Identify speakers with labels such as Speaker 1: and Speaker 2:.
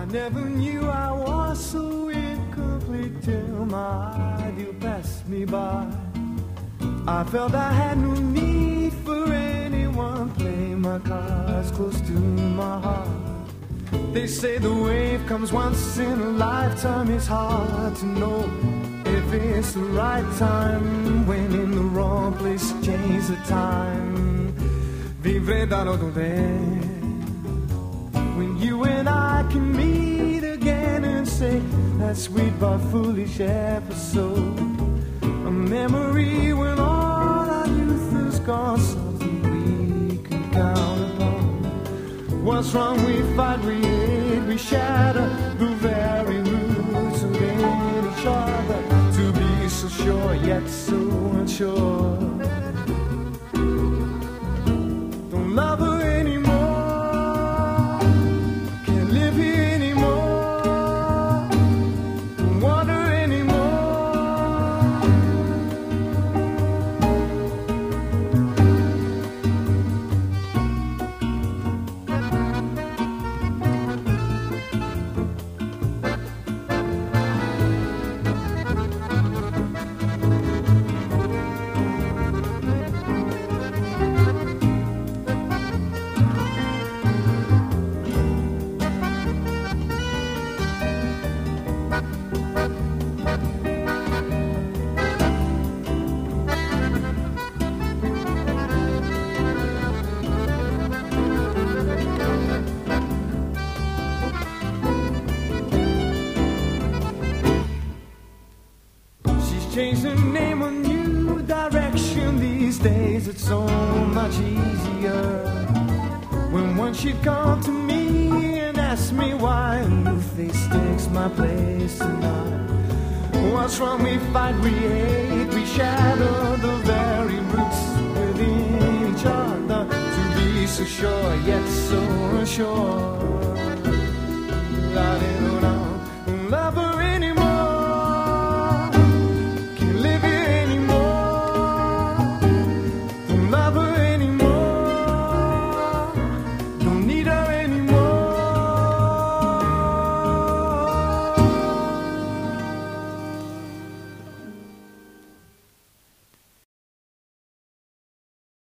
Speaker 1: never knew I was so incomplete till my ideal passed me by. I felt I had no need for anyone playing my cards close to my heart. They say the wave comes once in a lifetime. It's hard to know if it's the right time when in the wrong place change the time. Vivre dans l'au-delà. When you and I can meet again and say that sweet but foolish episode, a memory when all our youth is gone, something we can count upon. What's wrong? We fight, we hate, we shatter the very roots of each other. To be so sure yet so unsure. Don't love her anymore. Change the name, a new direction. These days it's so much easier. When once she'd come to me and ask me why a new face takes my place tonight. What's wrong? We fight, we hate, we shatter the very roots within each other. To be so sure yet so unsure.